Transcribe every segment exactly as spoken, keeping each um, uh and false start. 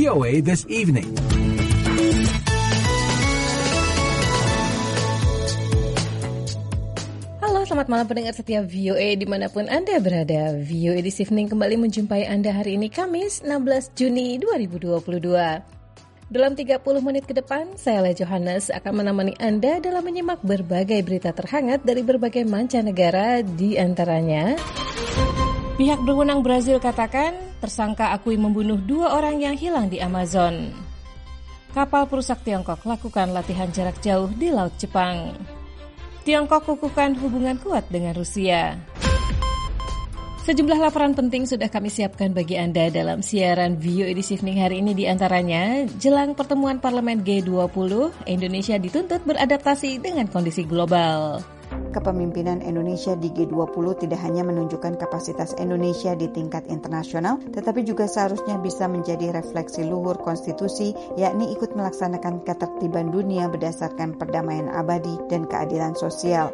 O A This Evening. Selamat malam pendengar setia V O A dimanapun Anda berada. V O A This Evening kembali menjumpai Anda hari ini Kamis enam belas Juni dua ribu dua puluh dua. Dalam tiga puluh menit ke depan, saya Le Johannes akan menemani Anda dalam menyimak berbagai berita terhangat dari berbagai mancanegara, di antaranya pihak berwenang Brazil katakan tersangka akui membunuh dua orang yang hilang di Amazon. Kapal perusak Tiongkok lakukan latihan jarak jauh di Laut Jepang. Tiongkok kukuhkan hubungan kuat dengan Rusia. Sejumlah laporan penting sudah kami siapkan bagi Anda dalam siaran V O A This Evening hari ini, di antaranya jelang pertemuan Parlemen G dua puluh, Indonesia dituntut beradaptasi dengan kondisi global. Kepemimpinan Indonesia di G dua puluh tidak hanya menunjukkan kapasitas Indonesia di tingkat internasional, tetapi juga seharusnya bisa menjadi refleksi luhur konstitusi, yakni ikut melaksanakan ketertiban dunia berdasarkan perdamaian abadi dan keadilan sosial.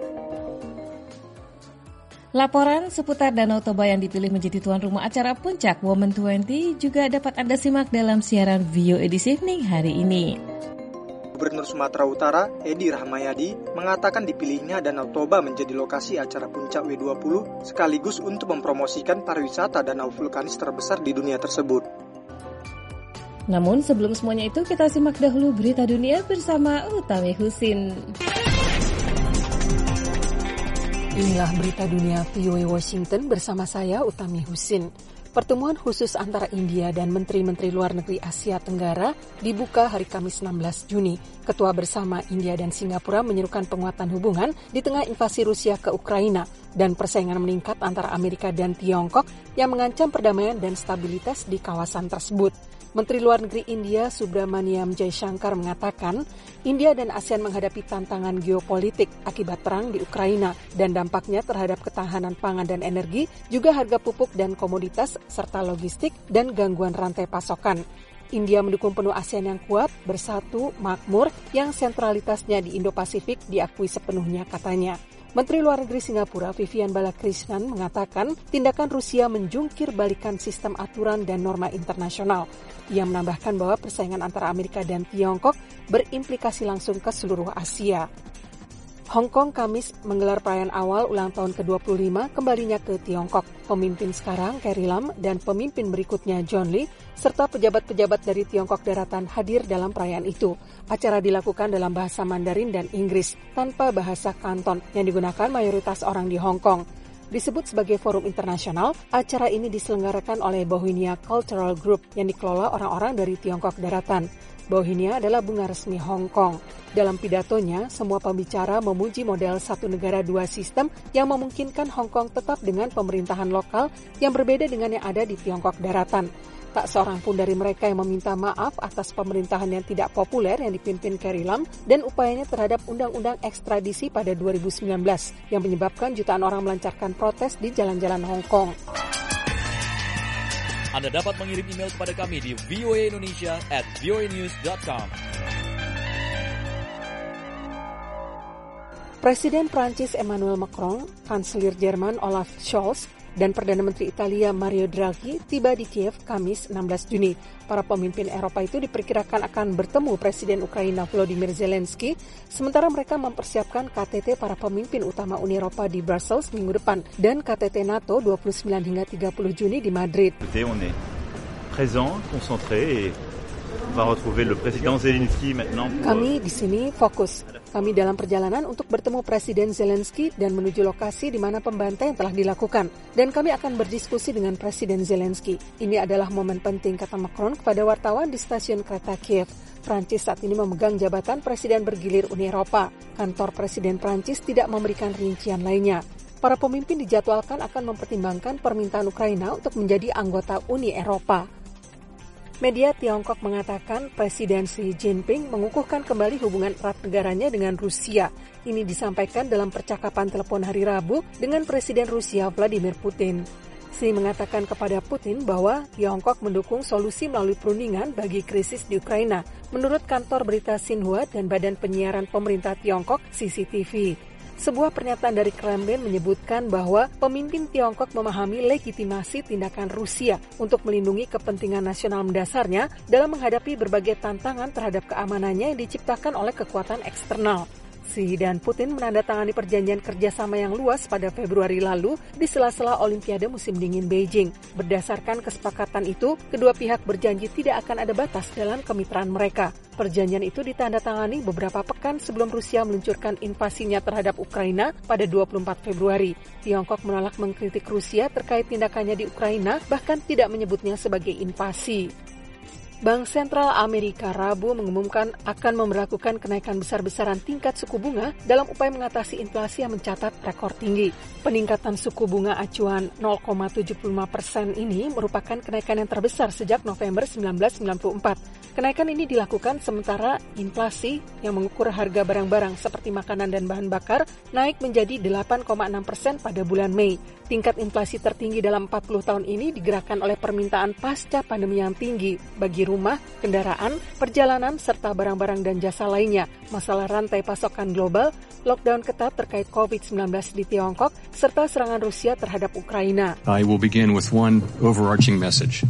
Laporan seputar Danau Toba yang dipilih menjadi tuan rumah acara Puncak Women dua puluh juga dapat Anda simak dalam siaran V O A This Evening hari ini. Gubernur Sumatera Utara, Edi Rahmayadi, mengatakan dipilihnya Danau Toba menjadi lokasi acara Puncak W dua puluh sekaligus untuk mempromosikan pariwisata danau vulkanis terbesar di dunia tersebut. Namun sebelum semuanya itu, kita simak dahulu berita dunia bersama Utami Husin. Inilah berita dunia V O A Washington bersama saya, Utami Husin. Pertemuan khusus antara India dan Menteri-Menteri Luar Negeri Asia Tenggara dibuka hari Kamis enam belas Juni. Ketua bersama India dan Singapura menyerukan penguatan hubungan di tengah invasi Rusia ke Ukraina dan persaingan meningkat antara Amerika dan Tiongkok yang mengancam perdamaian dan stabilitas di kawasan tersebut. Menteri Luar Negeri India Subramaniam Jaishankar mengatakan, India dan ASEAN menghadapi tantangan geopolitik akibat perang di Ukraina dan dampaknya terhadap ketahanan pangan dan energi, juga harga pupuk dan komoditas, serta logistik dan gangguan rantai pasokan. India mendukung penuh ASEAN yang kuat, bersatu, makmur, yang sentralitasnya di Indo-Pasifik diakui sepenuhnya, katanya. Menteri Luar Negeri Singapura Vivian Balakrishnan mengatakan tindakan Rusia menjungkir balikan sistem aturan dan norma internasional. Ia menambahkan bahwa persaingan antara Amerika dan Tiongkok berimplikasi langsung ke seluruh Asia. Hong Kong Kamis menggelar perayaan awal ulang tahun ke dua puluh lima kembalinya ke Tiongkok. Pemimpin sekarang Carrie Lam dan pemimpin berikutnya John Lee serta pejabat-pejabat dari Tiongkok Daratan hadir dalam perayaan itu. Acara dilakukan dalam bahasa Mandarin dan Inggris tanpa bahasa Kanton yang digunakan mayoritas orang di Hong Kong. Disebut sebagai forum internasional, acara ini diselenggarakan oleh Bohemia Cultural Group yang dikelola orang-orang dari Tiongkok Daratan. Bohemia adalah bunga resmi Hong Kong. Dalam pidatonya, semua pembicara memuji model satu negara dua sistem yang memungkinkan Hong Kong tetap dengan pemerintahan lokal yang berbeda dengan yang ada di Tiongkok Daratan. Tak seorang pun dari mereka yang meminta maaf atas pemerintahan yang tidak populer yang dipimpin Carrie Lam dan upayanya terhadap undang-undang ekstradisi pada dua ribu sembilan belas yang menyebabkan jutaan orang melancarkan protes di jalan-jalan Hong Kong. Anda dapat mengirim email kepada kami di voaindonesia at voanews dot com. Presiden Prancis Emmanuel Macron, Kanselir Jerman Olaf Scholz, dan Perdana Menteri Italia Mario Draghi tiba di Kiev Kamis enam belas Juni. Para pemimpin Eropa itu diperkirakan akan bertemu Presiden Ukraina Volodymyr Zelensky, sementara mereka mempersiapkan K T T para pemimpin utama Uni Eropa di Brussels minggu depan dan K T T NATO dua puluh sembilan hingga tiga puluh Juni di Madrid. On est présent, concentré et va retrouver le président Zelensky maintenant. Kami di sini fokus. Kami dalam perjalanan untuk bertemu Presiden Zelensky dan menuju lokasi di mana pembantaian telah dilakukan. Dan kami akan berdiskusi dengan Presiden Zelensky. Ini adalah momen penting, kata Macron kepada wartawan di stasiun kereta Kiev. Prancis saat ini memegang jabatan Presiden bergilir Uni Eropa. Kantor Presiden Prancis tidak memberikan rincian lainnya. Para pemimpin dijadwalkan akan mempertimbangkan permintaan Ukraina untuk menjadi anggota Uni Eropa. Media Tiongkok mengatakan Presiden Xi Jinping mengukuhkan kembali hubungan erat negaranya dengan Rusia. Ini disampaikan dalam percakapan telepon hari Rabu dengan Presiden Rusia Vladimir Putin. Xi mengatakan kepada Putin bahwa Tiongkok mendukung solusi melalui perundingan bagi krisis di Ukraina, menurut kantor berita Xinhua dan Badan Penyiaran Pemerintah Tiongkok C C T V. Sebuah pernyataan dari Kremlin menyebutkan bahwa pemimpin Tiongkok memahami legitimasi tindakan Rusia untuk melindungi kepentingan nasional mendasarnya dalam menghadapi berbagai tantangan terhadap keamanannya yang diciptakan oleh kekuatan eksternal. Xi dan Putin menandatangani perjanjian kerjasama yang luas pada Februari lalu di sela-sela Olimpiade musim dingin Beijing. Berdasarkan kesepakatan itu, kedua pihak berjanji tidak akan ada batas dalam kemitraan mereka. Perjanjian itu ditandatangani beberapa pekan sebelum Rusia meluncurkan invasinya terhadap Ukraina pada dua puluh empat Februari. Tiongkok menolak mengkritik Rusia terkait tindakannya di Ukraina, bahkan tidak menyebutnya sebagai invasi. Bank Sentral Amerika Rabu mengumumkan akan memberlakukan kenaikan besar-besaran tingkat suku bunga dalam upaya mengatasi inflasi yang mencatat rekor tinggi. Peningkatan suku bunga acuan nol koma tujuh lima persen ini merupakan kenaikan yang terbesar sejak November seribu sembilan ratus sembilan puluh empat. Kenaikan ini dilakukan sementara inflasi yang mengukur harga barang-barang seperti makanan dan bahan bakar naik menjadi delapan koma enam persen pada bulan Mei. Tingkat inflasi tertinggi dalam empat puluh tahun ini digerakkan oleh permintaan pasca pandemi yang tinggi bagi rumah, kendaraan, perjalanan, serta barang-barang dan jasa lainnya, masalah rantai pasokan global, lockdown ketat terkait covid sembilan belas di Tiongkok, serta serangan Rusia terhadap Ukraina. I will begin with one overarching message.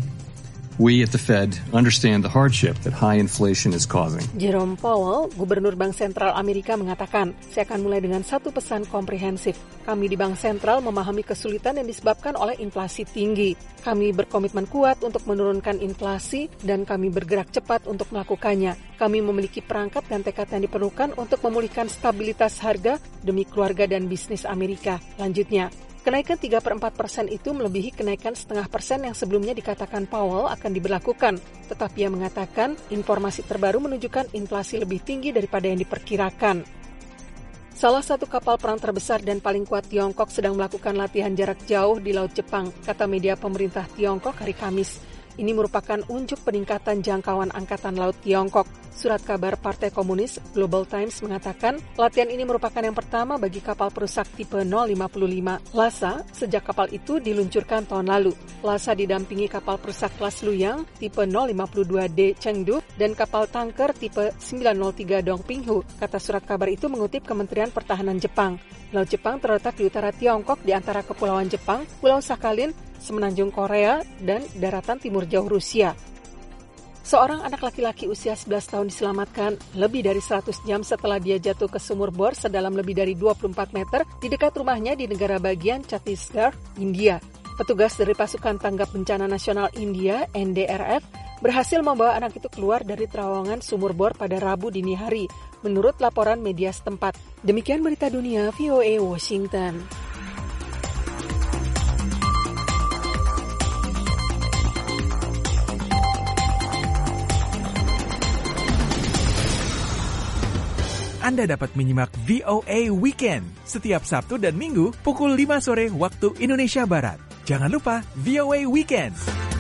We at the Fed understand the hardship that high inflation is causing. Jerome Powell, Gubernur Bank Sentral Amerika mengatakan, saya akan mulai dengan satu pesan komprehensif. Kami di Bank Sentral memahami kesulitan yang disebabkan oleh inflasi tinggi. Kami berkomitmen kuat untuk menurunkan inflasi dan kami bergerak cepat untuk melakukannya. Kami memiliki perangkat dan tekad yang diperlukan untuk memulihkan stabilitas harga demi keluarga dan bisnis Amerika. Lanjutnya, kenaikan tiga per empat persen itu melebihi kenaikan setengah persen yang sebelumnya dikatakan Powell akan diberlakukan. Tetapi ia mengatakan informasi terbaru menunjukkan inflasi lebih tinggi daripada yang diperkirakan. Salah satu kapal perang terbesar dan paling kuat Tiongkok sedang melakukan latihan jarak jauh di Laut Jepang, kata media pemerintah Tiongkok hari Kamis. Ini merupakan unjuk peningkatan jangkauan Angkatan Laut Tiongkok. Surat kabar Partai Komunis Global Times mengatakan latihan ini merupakan yang pertama bagi kapal perusak tipe nol lima lima Lhasa sejak kapal itu diluncurkan tahun lalu. Lhasa didampingi kapal perusak kelas Luyang tipe nol lima dua D Chengdu dan kapal tanker tipe sembilan nol tiga Dongpinghu, kata surat kabar itu mengutip Kementerian Pertahanan Jepang. Laut Jepang terletak di utara Tiongkok di antara Kepulauan Jepang, Pulau Sakhalin, Semenanjung Korea, dan daratan timur jauh Rusia. Seorang anak laki-laki usia sebelas tahun diselamatkan lebih dari seratus jam setelah dia jatuh ke sumur bor sedalam lebih dari dua puluh empat meter di dekat rumahnya di negara bagian Chhattisgarh, India. Petugas dari Pasukan Tanggap Bencana Nasional India, N D R F, berhasil membawa anak itu keluar dari terowongan sumur bor pada Rabu dini hari, menurut laporan media setempat. Demikian berita dunia V O A Washington. Anda dapat menyimak V O A Weekend setiap Sabtu dan Minggu pukul lima sore waktu Indonesia Barat. Jangan lupa V O A Weekend.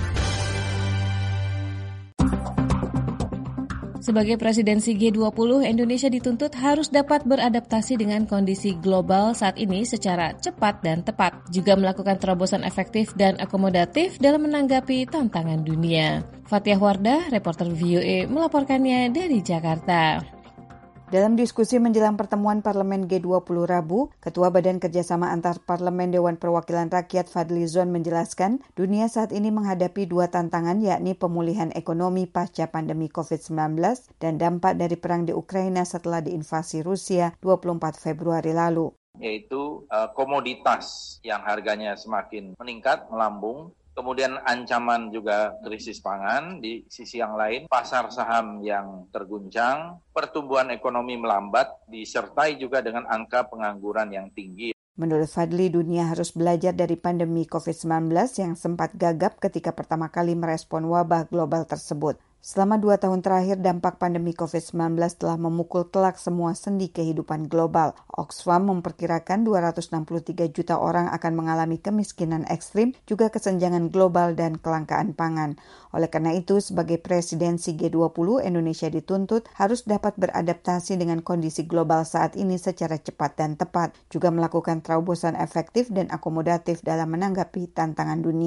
Sebagai presidensi G dua puluh, Indonesia dituntut harus dapat beradaptasi dengan kondisi global saat ini secara cepat dan tepat, juga melakukan terobosan efektif dan akomodatif dalam menanggapi tantangan dunia. Fathiah Wardah, reporter V O A, melaporkannya dari Jakarta. Dalam diskusi menjelang pertemuan Parlemen G dua puluh Rabu, Ketua Badan Kerjasama Antar Parlemen Dewan Perwakilan Rakyat Fadly Zon menjelaskan, dunia saat ini menghadapi dua tantangan, yakni pemulihan ekonomi pasca pandemi covid sembilan belas dan dampak dari perang di Ukraina setelah diinvasi Rusia dua puluh empat Februari lalu. Yaitu uh, komoditas yang harganya semakin meningkat, melambung. Kemudian ancaman juga krisis pangan, di sisi yang lain pasar saham yang terguncang, pertumbuhan ekonomi melambat, disertai juga dengan angka pengangguran yang tinggi. Menurut Fadly, dunia harus belajar dari pandemi covid sembilan belas yang sempat gagap ketika pertama kali merespon wabah global tersebut. Selama dua tahun terakhir, dampak pandemi covid sembilan belas telah memukul telak semua sendi kehidupan global. Oxfam memperkirakan dua ratus enam puluh tiga juta orang akan mengalami kemiskinan ekstrim, juga kesenjangan global dan kelangkaan pangan. Oleh karena itu, sebagai presidensi G dua puluh, Indonesia dituntut harus dapat beradaptasi dengan kondisi global saat ini secara cepat dan tepat, juga melakukan terobosan efektif dan akomodatif dalam menanggapi tantangan dunia.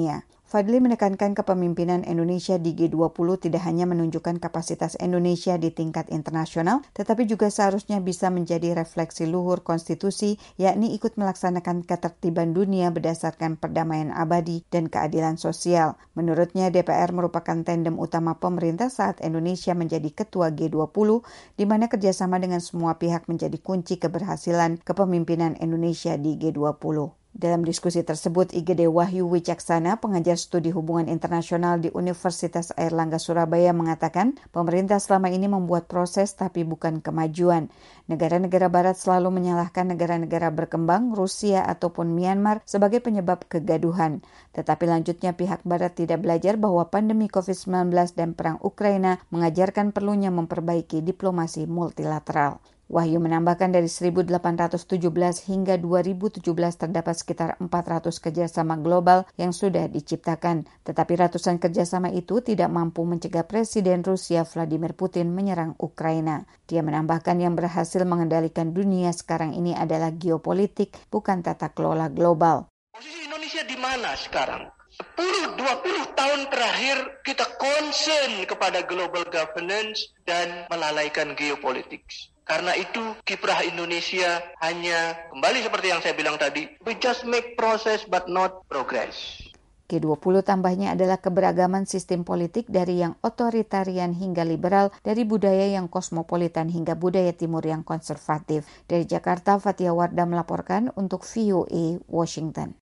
Fadli menekankan kepemimpinan Indonesia di G dua puluh tidak hanya menunjukkan kapasitas Indonesia di tingkat internasional, tetapi juga seharusnya bisa menjadi refleksi luhur konstitusi, yakni ikut melaksanakan ketertiban dunia berdasarkan perdamaian abadi dan keadilan sosial. Menurutnya, D P R merupakan tandem utama pemerintah saat Indonesia menjadi ketua G dua puluh, di mana kerjasama dengan semua pihak menjadi kunci keberhasilan kepemimpinan Indonesia di G dua puluh. Dalam diskusi tersebut, I G D Wahyu Wicaksana, pengajar studi hubungan internasional di Universitas Airlangga Surabaya, mengatakan pemerintah selama ini membuat proses tapi bukan kemajuan. Negara-negara barat selalu menyalahkan negara-negara berkembang, Rusia ataupun Myanmar sebagai penyebab kegaduhan. Tetapi lanjutnya pihak barat tidak belajar bahwa pandemi covid sembilan belas dan perang Ukraina mengajarkan perlunya memperbaiki diplomasi multilateral. Wahyu menambahkan dari seribu delapan ratus tujuh belas hingga dua ribu tujuh belas terdapat sekitar empat ratus kerjasama global yang sudah diciptakan. Tetapi ratusan kerjasama itu tidak mampu mencegah Presiden Rusia Vladimir Putin menyerang Ukraina. Dia menambahkan yang berhasil mengendalikan dunia sekarang ini adalah geopolitik, bukan tata kelola global. Posisi Indonesia di mana sekarang? sepuluh dua puluh tahun terakhir kita concern kepada global governance dan melalaikan geopolitik. Karena itu kiprah Indonesia hanya kembali seperti yang saya bilang tadi, we just make process but not progress. G dua puluh tambahnya adalah keberagaman sistem politik dari yang otoritarian hingga liberal, dari budaya yang kosmopolitan hingga budaya timur yang konservatif. Dari Jakarta, Fatia Wardah melaporkan untuk V O A Washington.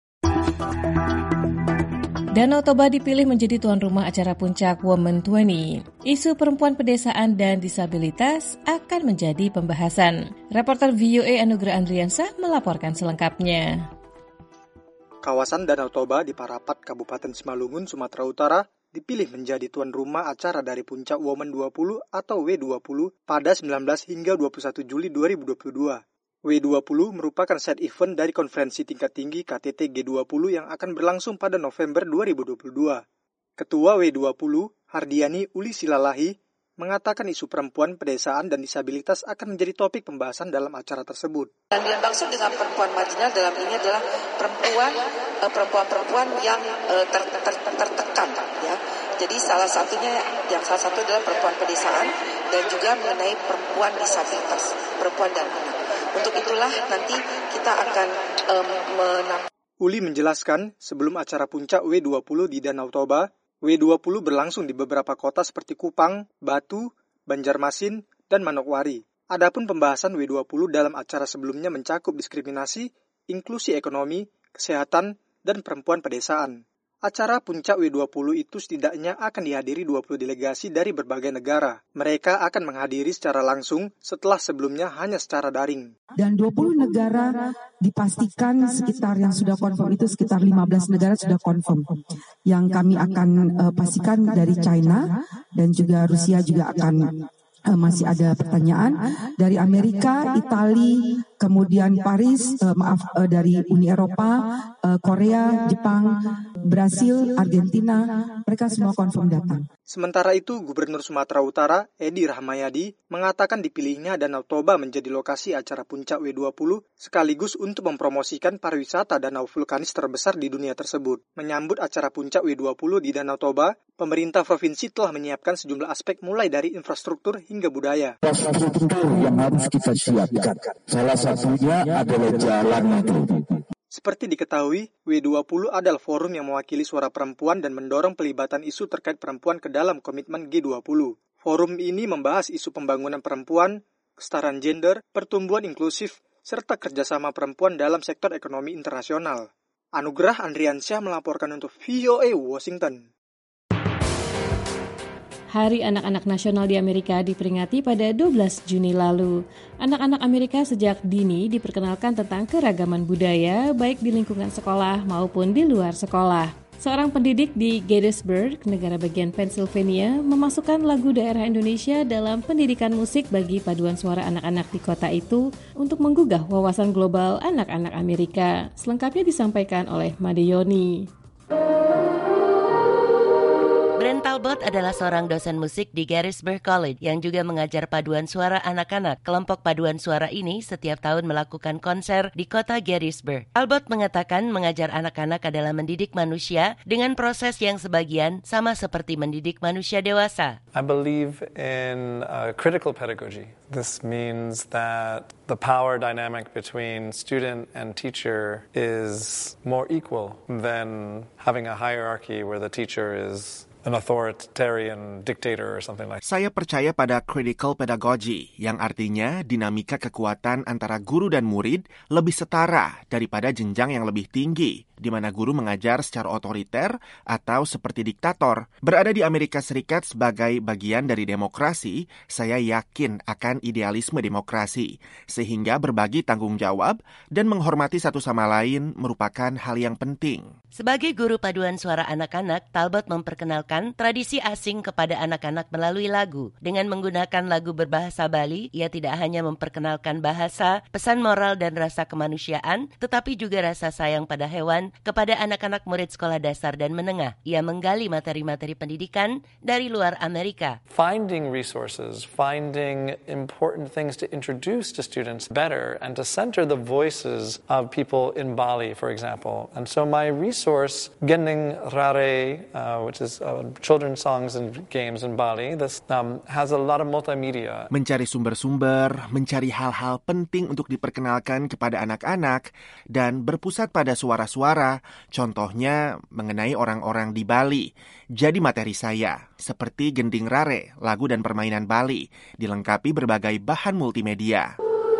Danau Toba dipilih menjadi tuan rumah acara puncak Women dua puluh. Isu perempuan pedesaan dan disabilitas akan menjadi pembahasan. Reporter V O A Anugrah Andriansah melaporkan selengkapnya. Kawasan Danau Toba di Parapat, Kabupaten Simalungun, Sumatera Utara dipilih menjadi tuan rumah acara dari puncak Women dua puluh atau W dua puluh pada sembilan belas hingga dua puluh satu Juli dua ribu dua puluh dua. W dua puluh merupakan side event dari konferensi tingkat tinggi K T T G dua puluh yang akan berlangsung pada November dua ribu dua puluh dua. Ketua W dua puluh, Hardiani Uli Silalahi, mengatakan isu perempuan, pedesaan, dan disabilitas akan menjadi topik pembahasan dalam acara tersebut. Dan yang maksud dengan perempuan marginal dalam ini adalah perempuan uh, perempuan-perempuan yang uh, ter, ter, ter, tertekan, ya. Jadi salah satunya yang salah satu adalah perempuan pedesaan dan juga mengenai perempuan disabilitas, perempuan dan anak. Untuk itulah nanti kita akan um, menang. Uli menjelaskan, sebelum acara puncak W dua puluh di Danau Toba, W dua puluh berlangsung di beberapa kota seperti Kupang, Batu, Banjarmasin, dan Manokwari. Adapun pembahasan W dua puluh dalam acara sebelumnya mencakup diskriminasi, inklusi ekonomi, kesehatan, dan perempuan pedesaan. Acara puncak W dua puluh itu setidaknya akan dihadiri dua puluh delegasi dari berbagai negara. Mereka akan menghadiri secara langsung setelah sebelumnya hanya secara daring. Dan dua puluh negara dipastikan sekitar yang sudah confirm itu sekitar lima belas negara sudah confirm. Yang kami akan uh, pastikan dari China dan juga Rusia juga akan Uh, masih ada pertanyaan dari Amerika, Italia, kemudian Paris, uh, maaf uh, dari Uni Eropa, uh, Korea, Jepang, Brasil, Argentina, mereka semua confirm datang. Sementara itu, Gubernur Sumatera Utara, Edi Rahmayadi, mengatakan dipilihnya Danau Toba menjadi lokasi acara puncak W dua puluh sekaligus untuk mempromosikan pariwisata danau vulkanis terbesar di dunia tersebut. Menyambut acara puncak W dua puluh di Danau Toba, pemerintah provinsi telah menyiapkan sejumlah aspek mulai dari infrastruktur hingga budaya. Infrastruktur yang harus kita siapkan. Salah satunya adalah jalan itu. Seperti diketahui, W dua puluh adalah forum yang mewakili suara perempuan dan mendorong pelibatan isu terkait perempuan ke dalam komitmen G dua puluh. Forum ini membahas isu pembangunan perempuan, kesetaraan gender, pertumbuhan inklusif, serta kerjasama perempuan dalam sektor ekonomi internasional. Anugrah Andriansyah melaporkan untuk V O A Washington. Hari Anak-anak Nasional di Amerika diperingati pada dua belas Juni lalu. Anak-anak Amerika sejak dini diperkenalkan tentang keragaman budaya, baik di lingkungan sekolah maupun di luar sekolah. Seorang pendidik di Gettysburg, negara bagian Pennsylvania, memasukkan lagu daerah Indonesia dalam pendidikan musik bagi paduan suara anak-anak di kota itu untuk menggugah wawasan global anak-anak Amerika. Selengkapnya disampaikan oleh Made Yoni. Brent Talbot adalah seorang dosen musik di Gettysburg College yang juga mengajar paduan suara anak-anak. Kelompok paduan suara ini setiap tahun melakukan konser di kota Gettysburg. Talbot mengatakan mengajar anak-anak adalah mendidik manusia dengan proses yang sebagian sama seperti mendidik manusia dewasa. I believe in uh, critical pedagogy. This means that the power dynamic between student and teacher is more equal than having a hierarchy where the teacher is an authoritarian dictator or something like that. Saya percaya pada critical pedagogy, yang artinya dinamika kekuatan antara guru dan murid lebih setara daripada jenjang yang lebih tinggi, di mana guru mengajar secara otoriter atau seperti diktator. Berada di Amerika Serikat sebagai bagian dari demokrasi, saya yakin akan idealisme demokrasi, sehingga berbagi tanggung jawab dan menghormati satu sama lain merupakan hal yang penting. Sebagai guru paduan suara anak-anak, Talbot memperkenalkan tradisi asing kepada anak-anak melalui lagu. Dengan menggunakan lagu berbahasa Bali, ia tidak hanya memperkenalkan bahasa, pesan moral dan rasa kemanusiaan, tetapi juga rasa sayang pada hewan kepada anak-anak murid sekolah dasar dan menengah. Ia menggali materi-materi pendidikan dari luar Amerika. Finding resources, finding important things to introduce to students better and to center the voices of people in Bali, for example. And so my resource, Gending Rare, uh, which is uh, children's songs and games in Bali, this um, has a lot of multimedia. Mencari sumber-sumber, mencari hal-hal penting untuk diperkenalkan kepada anak-anak, dan berpusat pada suara-suara, contohnya mengenai orang-orang di Bali. Jadi materi saya, seperti Gending Rare, lagu dan permainan Bali, dilengkapi berbagai bahan multimedia.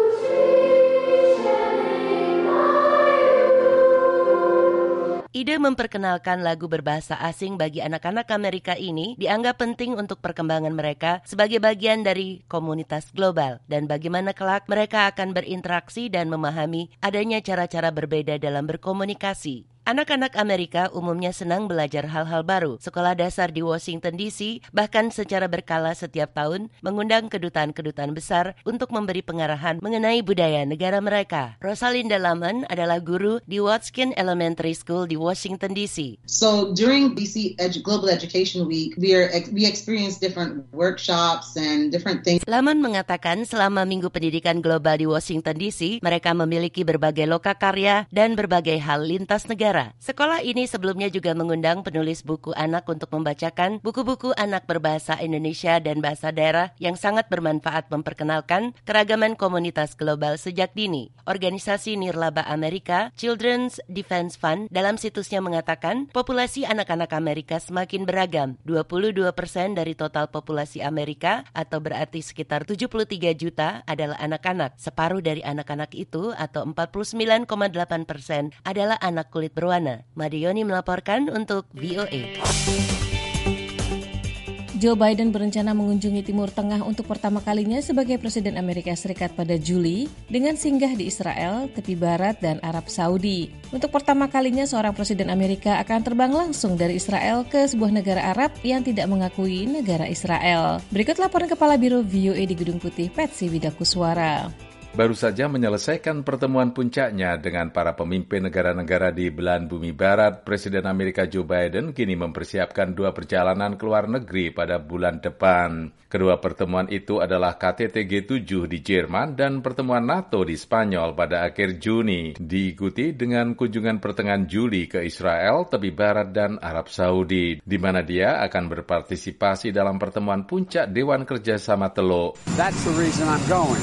Ide memperkenalkan lagu berbahasa asing bagi anak-anak Amerika ini dianggap penting untuk perkembangan mereka sebagai bagian dari komunitas global dan bagaimana kelak mereka akan berinteraksi dan memahami adanya cara-cara berbeda dalam berkomunikasi. Anak-anak Amerika umumnya senang belajar hal-hal baru. Sekolah dasar di Washington D C bahkan secara berkala setiap tahun mengundang kedutaan-kedutaan besar untuk memberi pengarahan mengenai budaya negara mereka. Rosalinda Lamon adalah guru di Watkin Elementary School di Washington D C. So during D C Edu- Global Education Week, we are we experience different workshops and different things. Lamon mengatakan selama Minggu Pendidikan Global di Washington D C, mereka memiliki berbagai lokakarya dan berbagai hal lintas negara. Sekolah ini sebelumnya juga mengundang penulis buku anak untuk membacakan buku-buku anak berbahasa Indonesia dan bahasa daerah yang sangat bermanfaat memperkenalkan keragaman komunitas global sejak dini. Organisasi Nirlaba Amerika, Children's Defense Fund, dalam situsnya mengatakan populasi anak-anak Amerika semakin beragam. dua puluh dua persen dari total populasi Amerika atau berarti sekitar tujuh puluh tiga juta adalah anak-anak. Separuh dari anak-anak itu atau empat puluh sembilan koma delapan persen adalah anak kulit berwarna. Madioni melaporkan untuk V O A. Joe Biden berencana mengunjungi Timur Tengah untuk pertama kalinya sebagai Presiden Amerika Serikat pada Juli dengan singgah di Israel, tepi barat, dan Arab Saudi. Untuk pertama kalinya seorang Presiden Amerika akan terbang langsung dari Israel ke sebuah negara Arab yang tidak mengakui negara Israel. Berikut laporan Kepala Biro V O A di Gedung Putih, Patsy Widakuswara. Baru saja menyelesaikan pertemuan puncaknya dengan para pemimpin negara-negara di belahan bumi barat, Presiden Amerika Joe Biden kini mempersiapkan dua perjalanan ke luar negeri pada bulan depan. Kedua pertemuan itu adalah K T T G tujuh di Jerman dan pertemuan NATO di Spanyol pada akhir Juni, diikuti dengan kunjungan pertengahan Juli ke Israel, tepi barat, dan Arab Saudi, di mana dia akan berpartisipasi dalam pertemuan puncak Dewan Kerjasama Teluk. That's the reason I'm going.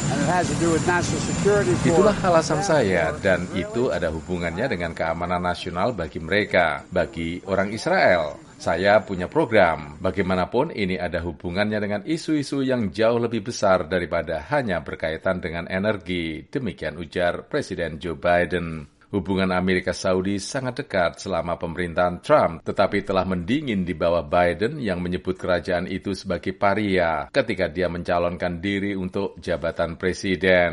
Itulah alasan saya, dan itu ada hubungannya dengan keamanan nasional bagi mereka, bagi orang Israel. Saya punya program. Bagaimanapun ini ada hubungannya dengan isu-isu yang jauh lebih besar daripada hanya berkaitan dengan energi. Demikian ujar Presiden Joe Biden. Hubungan Amerika Saudi sangat dekat selama pemerintahan Trump, tetapi telah mendingin di bawah Biden yang menyebut kerajaan itu sebagai paria ketika dia mencalonkan diri untuk jabatan presiden.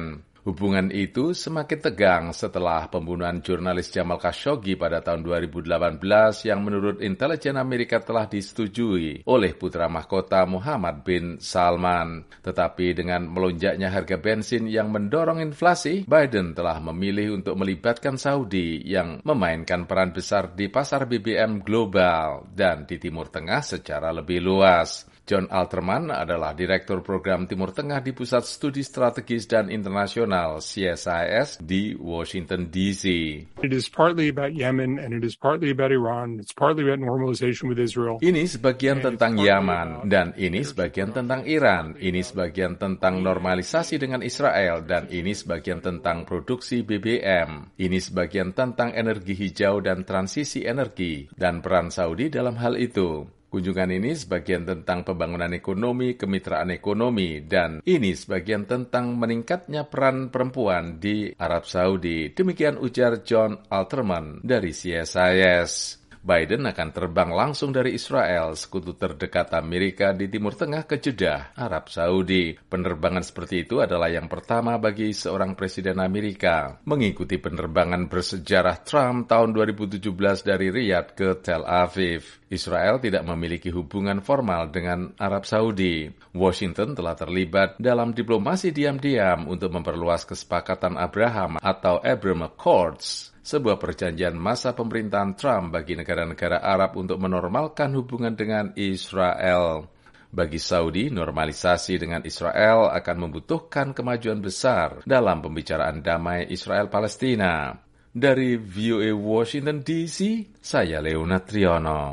Hubungan itu semakin tegang setelah pembunuhan jurnalis Jamal Khashoggi pada tahun dua ribu delapan belas yang menurut intelijen Amerika telah disetujui oleh putra mahkota Muhammad bin Salman. Tetapi dengan melonjaknya harga bensin yang mendorong inflasi, Biden telah memilih untuk melibatkan Saudi yang memainkan peran besar di pasar B B M global dan di Timur Tengah secara lebih luas. John Alterman adalah Direktur Program Timur Tengah di Pusat Studi Strategis dan Internasional C S I S di Washington D C. It is partly about Yemen and it is partly about Iran. It's partly about normalization with Israel. Ini sebagian tentang Yaman dan ini sebagian tentang Iran. Ini sebagian tentang normalisasi dengan Israel dan ini sebagian tentang produksi B B M. Ini sebagian tentang energi hijau dan transisi energi dan peran Saudi dalam hal itu. Kunjungan ini sebagian tentang pembangunan ekonomi, kemitraan ekonomi, dan ini sebagian tentang meningkatnya peran perempuan di Arab Saudi. Demikian ujar John Alterman dari C S I S. Biden akan terbang langsung dari Israel, sekutu terdekat Amerika di Timur Tengah, ke Jeddah, Arab Saudi. Penerbangan seperti itu adalah yang pertama bagi seorang presiden Amerika, mengikuti penerbangan bersejarah Trump tahun dua ribu tujuh belas dari Riyadh ke Tel Aviv. Israel tidak memiliki hubungan formal dengan Arab Saudi. Washington telah terlibat dalam diplomasi diam-diam untuk memperluas kesepakatan Abraham atau Abraham Accords, sebuah perjanjian masa pemerintahan Trump bagi negara-negara Arab untuk menormalkan hubungan dengan Israel. Bagi Saudi, normalisasi dengan Israel akan membutuhkan kemajuan besar dalam pembicaraan damai Israel-Palestina. Dari V O A Washington D C, saya Leonard Triono.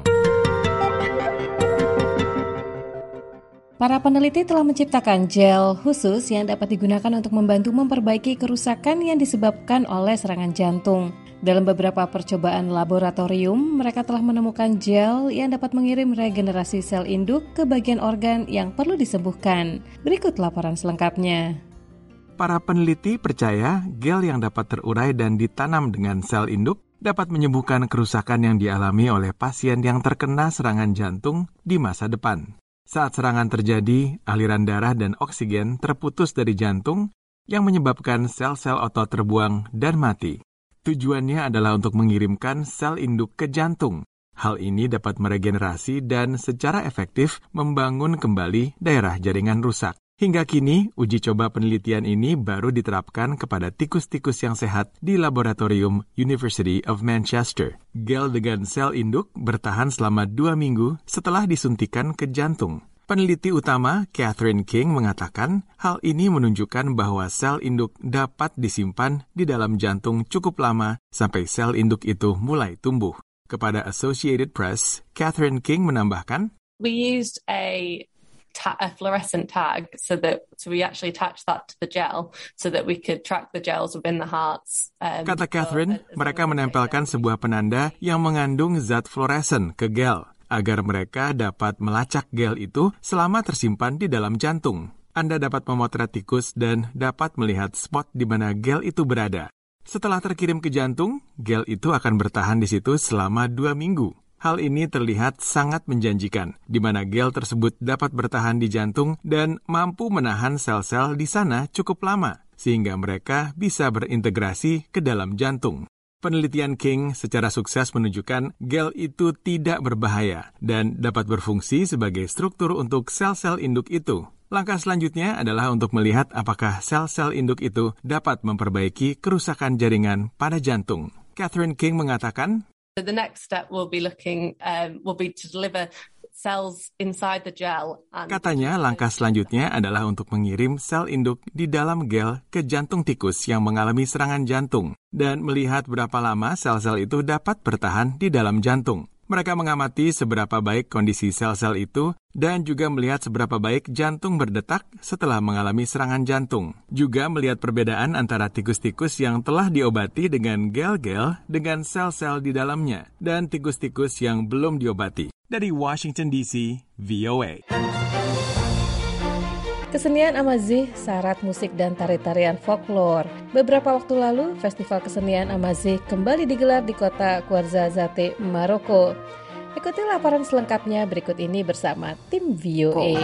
Para peneliti telah menciptakan gel khusus yang dapat digunakan untuk membantu memperbaiki kerusakan yang disebabkan oleh serangan jantung. Dalam beberapa percobaan laboratorium, mereka telah menemukan gel yang dapat mengirim regenerasi sel induk ke bagian organ yang perlu disembuhkan. Berikut laporan selengkapnya. Para peneliti percaya gel yang dapat terurai dan ditanam dengan sel induk dapat menyembuhkan kerusakan yang dialami oleh pasien yang terkena serangan jantung di masa depan. Saat serangan terjadi, aliran darah dan oksigen terputus dari jantung yang menyebabkan sel-sel otot terbuang dan mati. Tujuannya adalah untuk mengirimkan sel induk ke jantung. Hal ini dapat meregenerasi dan secara efektif membangun kembali daerah jaringan rusak. Hingga kini, uji coba penelitian ini baru diterapkan kepada tikus-tikus yang sehat di laboratorium University of Manchester. Gel dengan sel induk bertahan selama dua minggu setelah disuntikan ke jantung. Peneliti utama, Catherine King, mengatakan hal ini menunjukkan bahwa sel induk dapat disimpan di dalam jantung cukup lama sampai sel induk itu mulai tumbuh. Kepada Associated Press, Catherine King menambahkan, We used a Ta- a fluorescent tag so that so we actually attach that to the gel so that we could track the gels within the hearts. Um, Kata Catherine, so, mereka menempelkan sebuah penanda yang mengandung zat fluoresen ke gel agar mereka dapat melacak gel itu selama tersimpan di dalam jantung. Anda dapat memotret tikus dan dapat melihat spot di mana gel itu berada. Setelah terkirim ke jantung, gel itu akan bertahan di situ selama dua minggu. Hal ini terlihat sangat menjanjikan, di mana gel tersebut dapat bertahan di jantung dan mampu menahan sel-sel di sana cukup lama, sehingga mereka bisa berintegrasi ke dalam jantung. Penelitian King secara sukses menunjukkan gel itu tidak berbahaya dan dapat berfungsi sebagai struktur untuk sel-sel induk itu. Langkah selanjutnya adalah untuk melihat apakah sel-sel induk itu dapat memperbaiki kerusakan jaringan pada jantung. Catherine King mengatakan, So the next step will be looking um, will be to deliver cells inside the gel. And Katanya langkah selanjutnya adalah untuk mengirim sel induk di dalam gel ke jantung tikus yang mengalami serangan jantung dan melihat berapa lama sel-sel itu dapat bertahan di dalam jantung. Mereka mengamati seberapa baik kondisi sel-sel itu dan juga melihat seberapa baik jantung berdetak setelah mengalami serangan jantung. Juga melihat perbedaan antara tikus-tikus yang telah diobati dengan gel-gel dengan sel-sel di dalamnya dan tikus-tikus yang belum diobati. Dari Washington D C, V O A. Kesenian Amazigh syarat musik dan tari-tarian folklore. Beberapa waktu lalu, Festival Kesenian Amazigh kembali digelar di kota Ouarzazate, Maroko. Ikuti laporan selengkapnya berikut ini bersama tim V O A.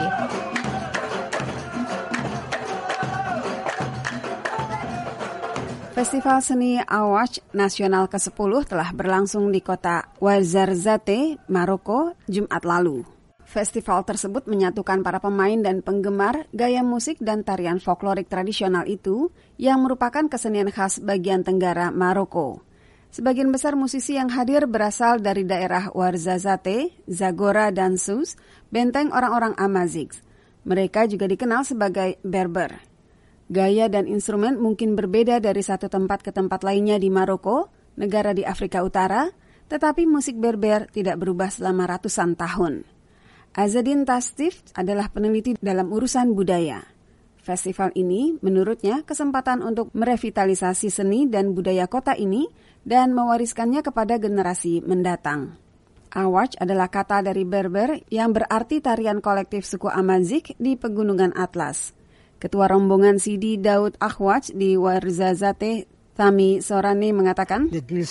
Festival Seni Awatch Nasional kesepuluh telah berlangsung di kota Ouarzazate, Maroko, Jumat lalu. Festival tersebut menyatukan para pemain dan penggemar gaya musik dan tarian folklorik tradisional itu yang merupakan kesenian khas bagian tenggara Maroko. Sebagian besar musisi yang hadir berasal dari daerah Ouarzazate, Zagora, dan Sousse, benteng orang-orang Amazigh. Mereka juga dikenal sebagai Berber. Gaya dan instrumen mungkin berbeda dari satu tempat ke tempat lainnya di Maroko, negara di Afrika Utara, tetapi musik Berber tidak berubah selama ratusan tahun. Azadin Tastif adalah peneliti dalam urusan budaya. Festival ini, menurutnya, kesempatan untuk merevitalisasi seni dan budaya kota ini dan mewariskannya kepada generasi mendatang. Awatch adalah kata dari Berber yang berarti tarian kolektif suku Amazigh di Pegunungan Atlas. Ketua rombongan Sidi Daud Ahwatch di Ouarzazate, Thami Sorani mengatakan,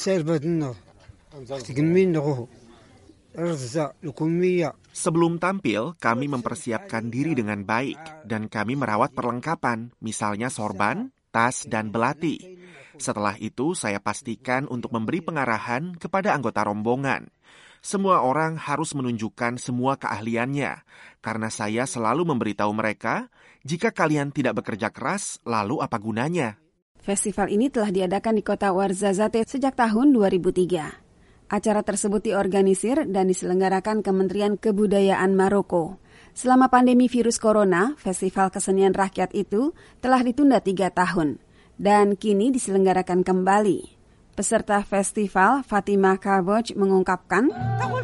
sebelum tampil, kami mempersiapkan diri dengan baik dan kami merawat perlengkapan, misalnya sorban, tas, dan belati. Setelah itu, saya pastikan untuk memberi pengarahan kepada anggota rombongan. Semua orang harus menunjukkan semua keahliannya, karena saya selalu memberitahu mereka, jika kalian tidak bekerja keras, lalu apa gunanya? Festival ini telah diadakan di kota Ouarzazate sejak tahun dua ribu tiga. Acara tersebut diorganisir dan diselenggarakan Kementerian Kebudayaan Maroko. Selama pandemi virus corona, festival kesenian rakyat itu telah ditunda tiga tahun dan kini diselenggarakan kembali. Peserta festival, Fatima Kaboj, mengungkapkan,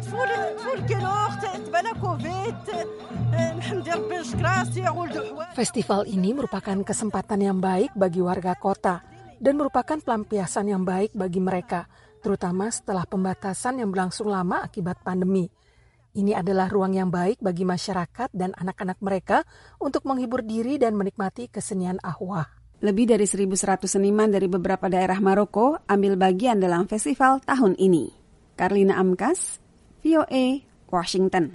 festival ini merupakan kesempatan yang baik bagi warga kota dan merupakan pelampiasan yang baik bagi mereka, terutama setelah pembatasan yang berlangsung lama akibat pandemi. Ini adalah ruang yang baik bagi masyarakat dan anak-anak mereka untuk menghibur diri dan menikmati kesenian ahwah. Lebih dari seribu seratus seniman dari beberapa daerah Maroko ambil bagian dalam festival tahun ini. Karlina Amkas, V O A, Washington.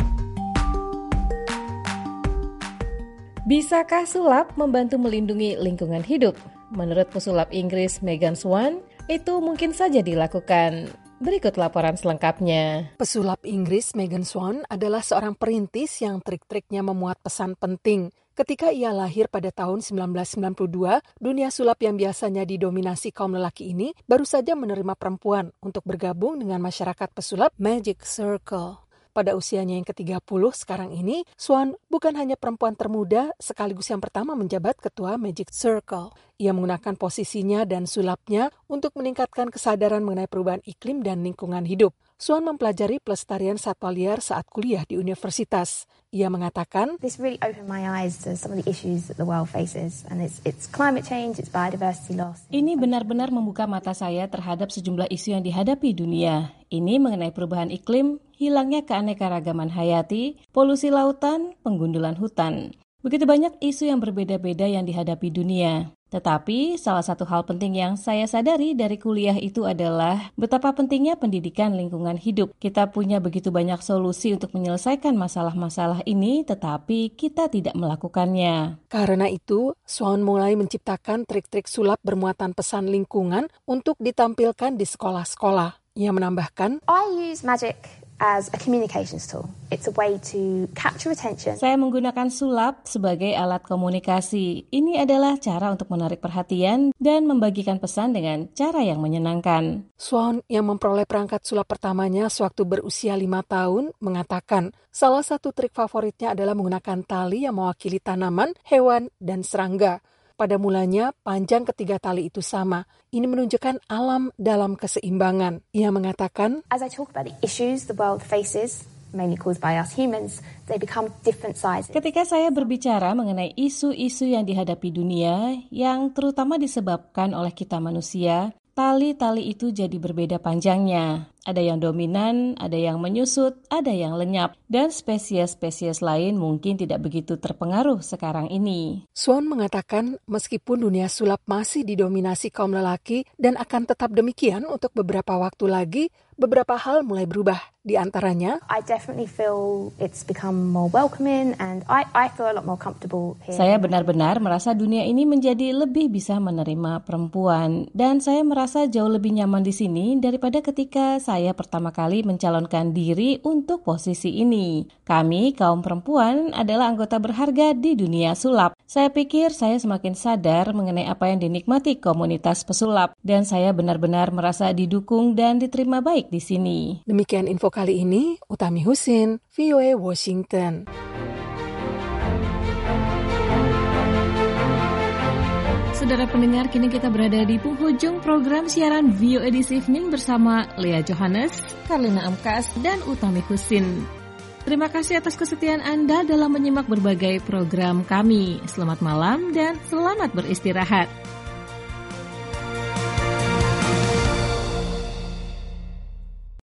Bisakah sulap membantu melindungi lingkungan hidup? Menurut pesulap Inggris Megan Swan, itu mungkin saja dilakukan. Berikut laporan selengkapnya. Pesulap Inggris Megan Swan adalah seorang perintis yang trik-triknya memuat pesan penting. Ketika ia lahir pada tahun sembilan belas sembilan puluh dua, dunia sulap yang biasanya didominasi kaum lelaki ini baru saja menerima perempuan untuk bergabung dengan masyarakat pesulap Magic Circle. Pada usianya yang ke tiga puluh sekarang ini, Swan bukan hanya perempuan termuda sekaligus yang pertama menjabat ketua Magic Circle. Ia menggunakan posisinya dan sulapnya untuk meningkatkan kesadaran mengenai perubahan iklim dan lingkungan hidup. Swan mempelajari pelestarian satwa liar saat kuliah di universitas. Ia mengatakan, This really opened my eyes to some of the issues that the world faces, and it's it's climate change, it's biodiversity loss. Ini benar-benar membuka mata saya terhadap sejumlah isu yang dihadapi dunia. Ini mengenai perubahan iklim, hilangnya keanekaragaman hayati, polusi lautan, penggundulan hutan. Begitu banyak isu yang berbeda-beda yang dihadapi dunia. Tetapi salah satu hal penting yang saya sadari dari kuliah itu adalah betapa pentingnya pendidikan lingkungan hidup. Kita punya begitu banyak solusi untuk menyelesaikan masalah-masalah ini, tetapi kita tidak melakukannya. Karena itu, Swan mulai menciptakan trik-trik sulap bermuatan pesan lingkungan untuk ditampilkan di sekolah-sekolah. Ia menambahkan, I use magic as a communications tool. It's a way to capture attention. Saya menggunakan sulap sebagai alat komunikasi. Ini adalah cara untuk menarik perhatian dan membagikan pesan dengan cara yang menyenangkan. Swan yang memperoleh perangkat sulap pertamanya sewaktu berusia lima tahun mengatakan salah satu trik favoritnya adalah menggunakan tali yang mewakili tanaman, hewan, dan serangga. Pada mulanya, panjang ketiga tali itu sama. Ini menunjukkan alam dalam keseimbangan. Ia mengatakan, As I talk about the issues the world faces, mainly caused by us humans, they become different sizes. Ketika saya berbicara mengenai isu-isu yang dihadapi dunia, yang terutama disebabkan oleh kita manusia, tali-tali itu jadi berbeda panjangnya. Ada yang dominan, ada yang menyusut, ada yang lenyap, dan spesies-spesies lain mungkin tidak begitu terpengaruh sekarang ini. Swan mengatakan meskipun dunia sulap masih didominasi kaum lelaki dan akan tetap demikian untuk beberapa waktu lagi, beberapa hal mulai berubah. Di antaranya, I definitely feel it's become more welcoming and I, I feel a lot more comfortable here. Saya benar-benar merasa dunia ini menjadi lebih bisa menerima perempuan dan saya merasa jauh lebih nyaman di sini daripada ketika saya pertama kali mencalonkan diri untuk posisi ini. Kami, kaum perempuan, adalah anggota berharga di dunia sulap. Saya pikir saya semakin sadar mengenai apa yang dinikmati komunitas pesulap dan saya benar-benar merasa didukung dan diterima baik di sini. Demikian info kali ini, Utami Husin, V O A Washington. Saudara pendengar, kini kita berada di penghujung program siaran V O A This Evening bersama Lea Johannes, Karlina Amkas, dan Utami Husin. Terima kasih atas kesetiaan Anda dalam menyimak berbagai program kami. Selamat malam dan selamat beristirahat.